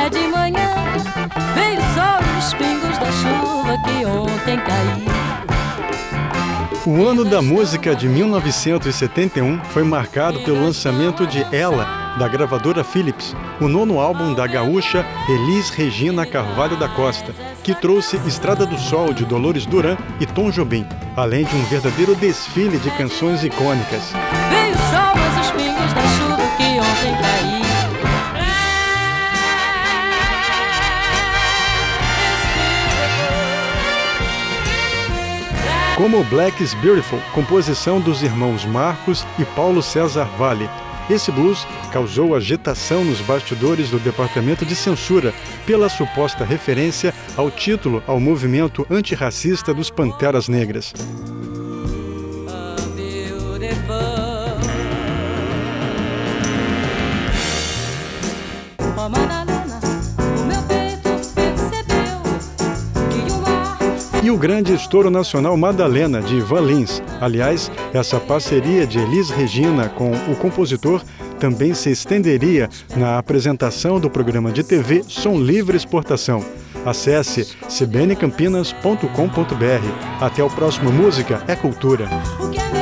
é de manhã, veio o sol e os pingos da chuva que ontem caiu. O ano da música de 1971 foi marcado pelo lançamento de Ela, da gravadora Philips, o nono álbum da gaúcha Elis Regina Carvalho da Costa, que trouxe Estrada do Sol, de Dolores Duran e Tom Jobim, além de um verdadeiro desfile de canções icônicas. Veio o sol, mas os pingos da chuva que ontem caiu. Como Black is Beautiful, composição dos irmãos Marcos e Paulo César Valle. Esse blues causou agitação nos bastidores do Departamento de Censura pela suposta referência ao título ao movimento antirracista dos Panteras Negras. E o grande estouro nacional Madalena, de Ivan Lins. Aliás, essa parceria de Elis Regina com o compositor também se estenderia na apresentação do programa de TV Som Livre Exportação. Acesse cbncampinas.com.br. Até o próximo Música é Cultura.